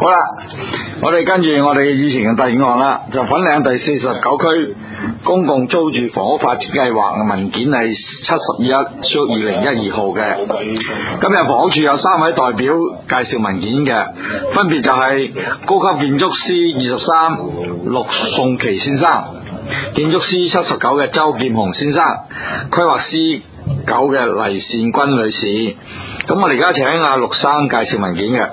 好啦，我哋跟住我哋以前嘅第5項啦，就粉嶺第49區公共租住房屋發展計劃嘅文件係71/2012號嘅。今日房屋處有3位代表介紹文件嘅，分別就係高級建築師23陸頌琪先生，建築師79嘅周劍雄先生，規劃師9嘅黎善君女士。咁我哋而家請阿陸生介紹文件嘅。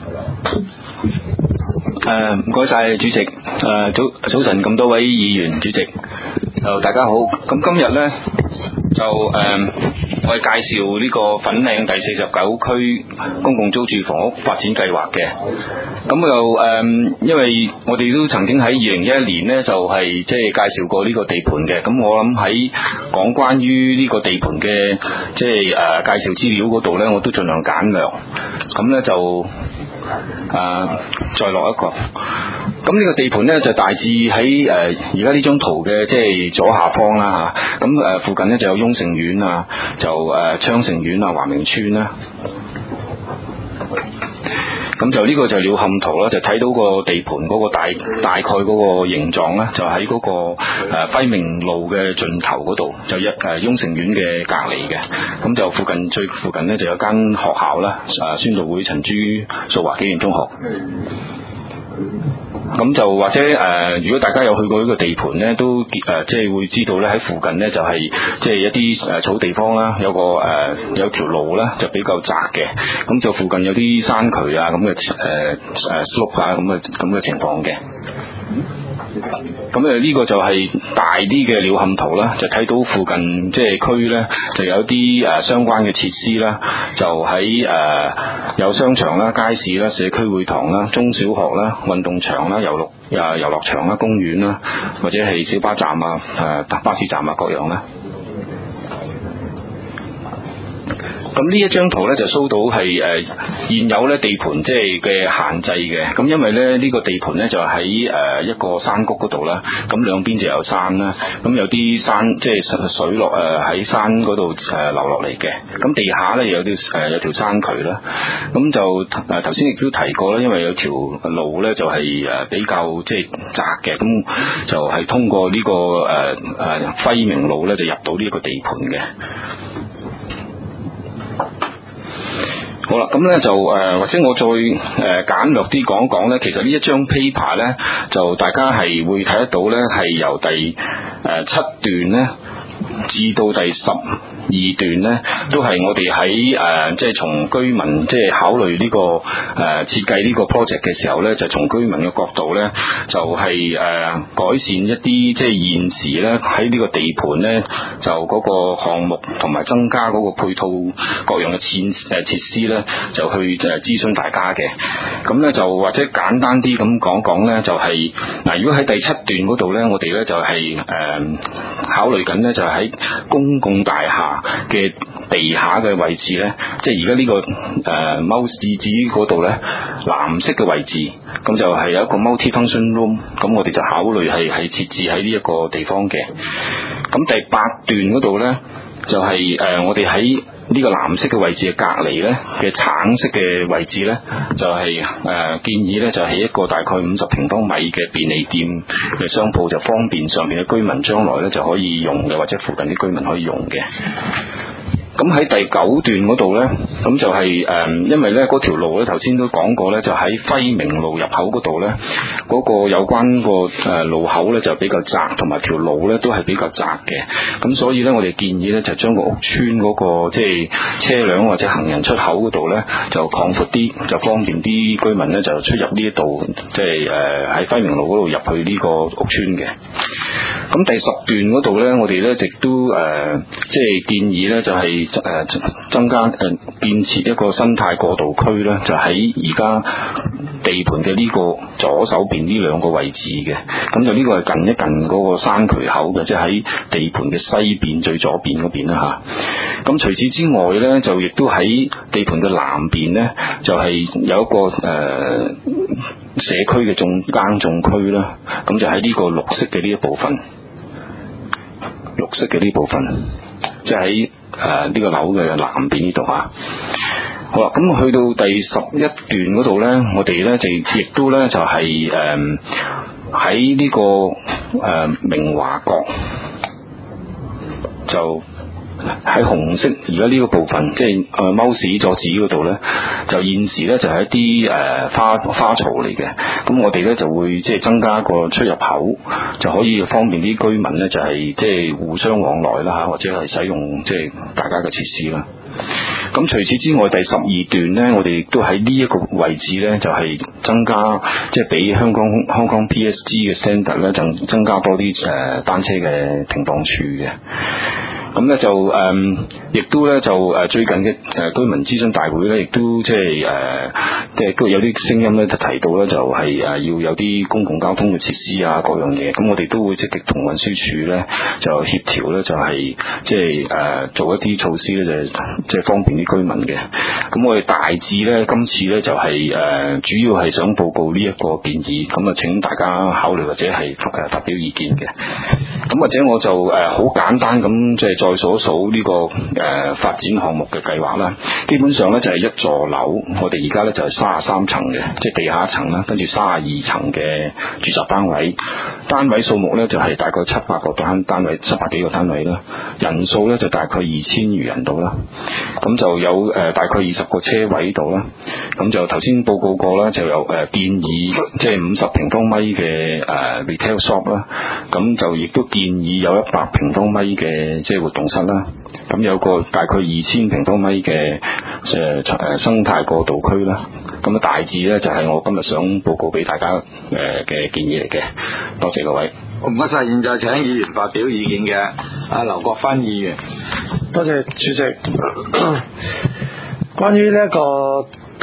唔該晒主席，早晨咁多位議員主席，就大家好。咁今日呢，就我哋介紹呢個粉嶺第49區公共租住房屋發展計劃嘅。咁就因為我哋都曾經喺2011年呢，就係即係介紹過呢個地盤嘅。咁我諗喺講關於呢個地盤嘅即係介紹資料嗰度呢，我都盡量簡略。咁呢就再落一個。咁呢個地盤呢，就大致喺而家呢張圖嘅即係左下方啦嚇。咁附近呢，就有雍盛苑啊，就昌盛苑啊、華明村啦。咁就呢個就係鳥瞰圖啦，就睇到個地盤嗰個大概嗰個形狀啦，就喺嗰個輝明路嘅盡頭嗰度，就雍盛苑嘅隔離嘅。咁就最附近呢，就有間學校啦，宣道會陳朱淑華紀念中學。咁就或者如果大家有去過呢個地盤呢，都即係會知道呢，喺附近呢，就係即係一啲草地方啦，有條路啦，就比較窄嘅。咁就附近有啲山渠啊咁嘅slope 啊咁嘅情況嘅。咁呢個就係大啲嘅鳥瞰圖啦，就睇到附近即係區呢，就有啲相關嘅設施啦，就喺有商場啦、街市啦、社區會堂啦、中小學啦、運動場啦、遊樂場啦、公園啦，或者係小巴站啊、巴士站啊各樣啦。咁呢一張圖呢，就 show 到係現有呢地盤即係嘅限制嘅。咁因為呢呢個地盤呢，就喺一個山谷嗰度啦，咁兩邊就有山啦，咁有啲山即係水落喺山嗰度流落嚟嘅。咁地下呢，有條山渠啦。咁就頭先亦都提過啦，因為有條路呢，就係比較即係窄嘅，咁就係通過呢個輝明路呢，就入到呢個地盤嘅。好啦，咁呢就或者我再簡略啲講講呢，其實呢一張 paper 呢，就大家係會睇得到呢，係由第7段呢至到第12段呢，都係我哋喺即係從居民即係考慮呢個設計呢個 project 嘅時候呢，就從居民嘅角度呢，就係改善一啲即係現時呢喺呢個地盤呢，就嗰個項目同埋增加嗰個配套各樣嘅設施呢，就去諮詢大家嘅。咁呢，就或者簡單啲咁講講呢，就係如果喺第7段嗰度呢，我哋呢就係考慮緊呢，就係喺公共大廈嘅地下嘅位置呢，即係而家呢個貓屎紙嗰度呢，藍色嘅位置，咁就係有一個 multi-function room， 咁我哋就考慮係設置喺呢一個地方嘅。咁第8段嗰度呢，就係我哋喺呢個藍色嘅位置嘅隔離呢嘅橙色嘅位置呢，就係建議呢，就係一個大概50平方米嘅便利店嘅商鋪，就方便上面嘅居民將來呢就可以用嘅，或者附近啲居民可以用嘅。咁喺第9段嗰度呢，咁就係因為呢嗰條路呢，頭先都講過呢，就喺輝明路入口嗰度呢，嗰個有關個路口呢就比較窄，同埋條路呢都係比較窄嘅。咁所以呢，我哋建議呢，就將個屋邨嗰個即係車輛或者行人出口嗰度呢，就擴闊啲，就方便啲居民呢就出入呢一度，即係喺輝明路嗰度入去呢個屋邨嘅。咁第10段嗰度呢，我哋呢亦都即係建議呢，就係增加建設一個生態過渡區呢，就喺而家地盤嘅呢個左手邊呢兩個位置嘅。咁就呢個係近一近嗰個山渠口嘅，即係喺地盤嘅西邊最左邊嗰邊啦嚇。咁除此之外呢，就亦都喺地盤嘅南邊呢，就係有一個社區嘅耕種區啦。咁就喺呢個綠色嘅呢一部分，即係喺呢個樓嘅南邊呢度嚇。 好啦，咁去到第11段嗰度呢，我哋呢就亦都呢就係喺呢個明華閣就喺紅色而家呢個部分，即係mouse 座趾嗰度呢，就現時呢就係一啲花槽嚟嘅。咁我哋呢就會即係增加個出入口，就可以方便啲居民呢，就係即係互相往來啦嚇，或者係使用即係大家嘅設施啦。咁除此之外，第12段呢，我哋亦都喺呢一個位置呢，就係增加即係俾香港 PSG 嘅 standard 呢，就增加多啲單車嘅停放處嘅。咁咧就亦都咧就最近嘅居民諮詢大會咧，亦都即係都有啲聲音咧，就提到咧就係要有啲公共交通嘅設施啊，各樣嘢。咁我哋都會積極同運輸署咧就協調咧，就係即係做一啲措施咧，就即係方便啲居民嘅。咁我哋大致咧今次咧就係主要係想報告呢一個建議，咁啊請大家考慮或者係發表意見嘅。咁或者我就好簡單咁即係再數一數呢個發展項目嘅計劃啦。基本上咧就係一座樓，我哋而家咧就係33層嘅，即係地下一層啦，跟住32層嘅住宅單位，單位數目咧就係大概700個單位，700幾個單位啦，人數咧就大概2000餘人度啦。咁就有大概20個車位度啦。咁就頭先報告過啦，就有建議即係50平方米嘅retail shop 啦。咁就亦都建議有100平方米嘅即係活動室啦。咁有個大概2000平方米嘅生態過渡區啦。咁啊大致咧就係我今日想報告俾大家嘅建議嚟嘅。多謝各位。 唔該晒，現在請議員發表意見嘅阿劉國勳議員。 多謝主席。關於呢一個第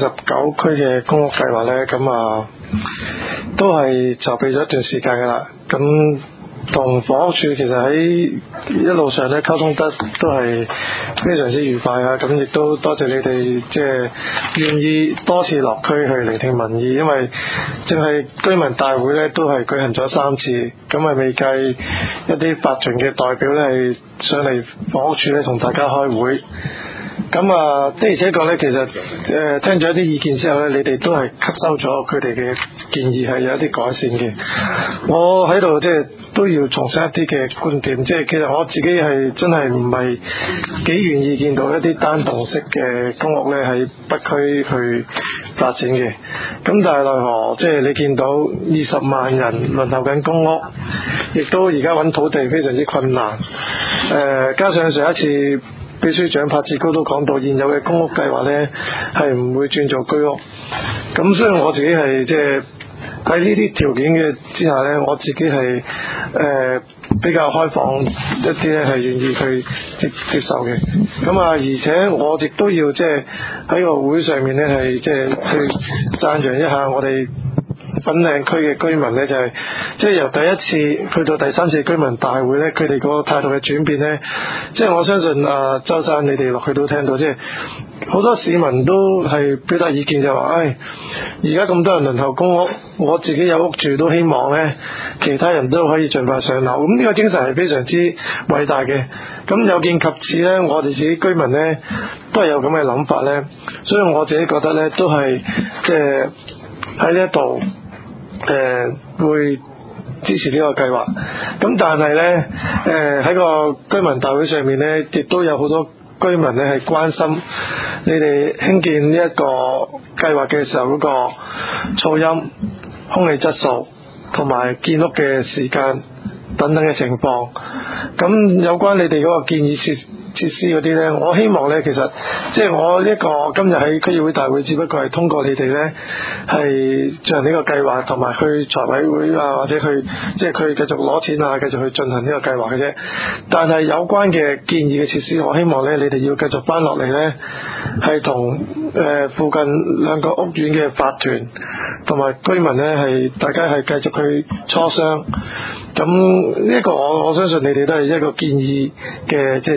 49區嘅公屋計劃呢，咁都係籌備咗一段時間噶啦。咁同房屋處其實喺一路上咧溝通得都係非常之愉快啊！咁亦都多謝你哋即係願意多次落區去聆聽民意，因為淨係居民大會咧都係舉行咗3次，咁未計一啲法團嘅代表咧係上嚟房屋處咧同大家開會。咁的而且確咧，其實聽咗一啲意見之後咧，你哋都係吸收咗佢哋嘅建議，係有一啲改善嘅。我喺度即係都要重申一啲嘅觀點，即係其實我自己係真係唔係幾願意見到一啲單棟式嘅公屋咧喺北區去發展嘅。咁但係奈何即係你見到20萬人輪候緊公屋，亦都而家揾土地非常之困難。加上上一次秘書長柏志高都講到，現有嘅公屋計劃呢係唔會轉做居屋。咁所以我自己係即係喺呢啲條件嘅之下呢，我自己係比較開放一啲咧，係願意去接受嘅。咁而且我亦都要即係喺個會上面呢，係即係去讚揚一下我哋粉嶺區嘅居民呢，就係即係由第一次去到第3次居民大會呢，佢哋個態度嘅轉變呢，即係我相信周生你哋落去都聽到，即係好多市民都係表達意見就話，而家咁多人輪候公屋，我自己有屋住都希望呢其他人都可以盡快上樓。咁呢個精神係非常之偉大嘅。咁有見及此呢，我哋自己居民呢都係有咁嘅諗法呢，所以我自己覺得呢都係即係喺呢一度會支持呢個計劃。咁但係呢喺個居民大會上面呢，亦都有好多居民呢係關心你哋興建呢一個計劃嘅時候嗰個噪音、空氣質素同埋建屋嘅時間等等嘅情況。咁有關你哋嗰個建議設施嗰啲呢，我希望呢，其實即係我呢個今日喺區議會大會，只不過係通過你哋呢係進行呢個計劃，同埋去財委會或者去即係佢繼續攞錢繼續去進行呢個計劃嘅啫。但係有關嘅建議嘅設施，我希望呢，你哋要繼續翻落嚟呢，係同附近2個屋苑嘅法團同埋居民呢，係大家係繼續去磋商。咁呢一個我相信你哋都係一個建議嘅即係設施嚟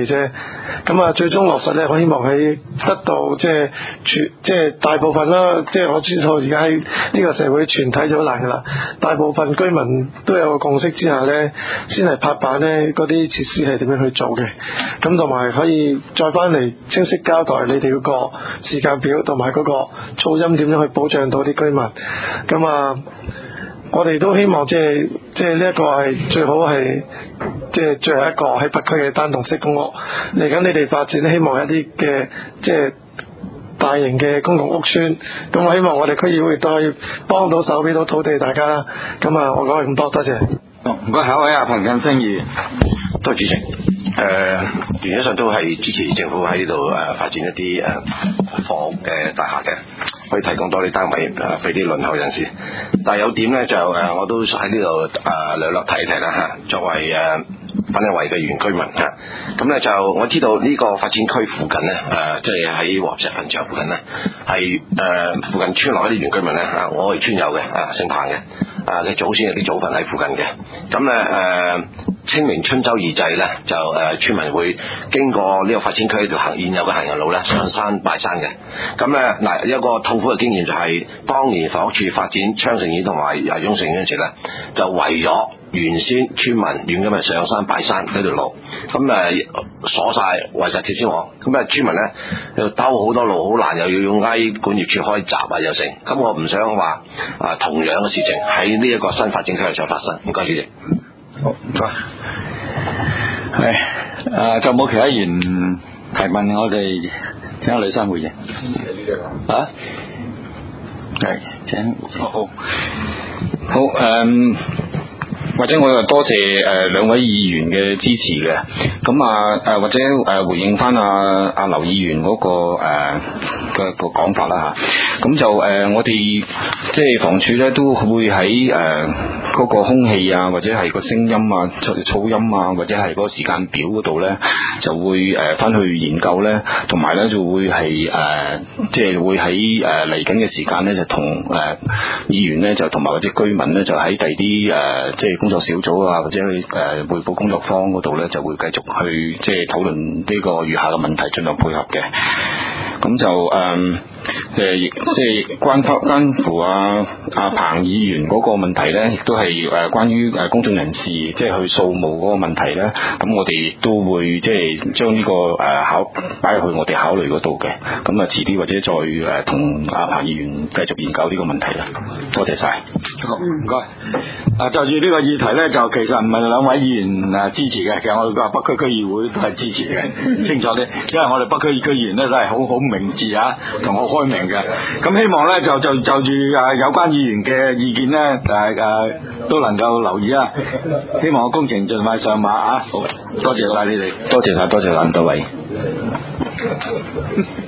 啫。咁啊，最終落實咧，我希望喺得到即係大部分啦，即係我知道而家喺呢個社會全體就好難噶啦，大部分居民都有個共識之下咧，先係拍板咧嗰啲設施係點樣去做嘅，咁同埋可以再翻嚟清晰交代你哋嗰個時間表同埋嗰個噪音點樣去保障到啲居民。咁啊，我哋都希望即係呢一個係最好係即係最後一個喺北區嘅單棟式公屋。嚟緊你哋發展希望一啲嘅即係大型嘅公共屋邨，咁我希望我哋區議會亦都可以幫到手，俾到土地大家啦。咁啊，我講係咁多，多謝。 唔該，下一位啊，彭近升議員。 多謝主席。原則上都係支持政府喺呢度發展一啲房屋嘅大廈嘅，可以提供多啲單位俾啲輪候人士。但係有點咧就我都喺呢度略略提一提啦嚇。作為粉嶺圍嘅原居民嚇，咁咧就我知道呢個發展區附近咧即係喺黃石墳場附近咧係附近村落一啲原居民咧我哋村友嘅姓彭嘅嘅祖先有啲祖墳喺附近嘅，咁咧清明春秋二祭咧就村民會經過呢個發展區條現有嘅行人路咧上山拜山嘅。咁咧嗱一個痛苦嘅經驗就係當年房屋處發展昌盛苑同埋雍盛苑嗰陣時咧，就為咗原先村民原居民上山拜山嗰條路，咁鎖晒圍實鐵絲網，咁村民咧又兜好多路，好難，又要挨管業處開閘又成。咁我唔想話同樣嘅事情喺呢一個新發展區再發生。唔該主席。 好，唔該。係就冇其他議員提問，我哋請阿呂生回應。係請。好。 或者我又多謝兩位議員嘅支持嘅，咁或者回應翻阿劉議員嗰個講法啦嚇，咁就我哋即係房署咧都會喺嗰個空氣啊，或者係個聲音啊、噪音啊，或者係嗰個時間表嗰度咧，就會翻去研究咧，同埋咧就會係即係會喺嚟緊嘅時間咧，就同議員咧就同埋或者居民咧就喺第啲即係工作小組啊，或者去匯報工作坊嗰度咧，就會繼續去即係討論呢個餘下嘅問題，盡量配合嘅。咁就即係關乎阿彭議員嗰個問題咧，亦都係關於公眾人士即係去掃墓嗰個問題咧。咁我哋亦都會即係將呢個擺入去我哋考慮嗰度嘅。咁遲啲或者再同阿彭議員繼續研究呢個問題啦。多謝晒。 好，唔該。就住呢個議題咧，就其實唔係兩位議員支持嘅，其實我哋個北區區議會都係支持嘅，清楚啲。因為我哋北區區議員咧都係好明智同好開明嘅。咁希望咧就住有關議員嘅意見咧，都能夠留意啊。希望個工程盡快上馬啊！好，多謝晒你哋， 多謝晒，多謝咁多位。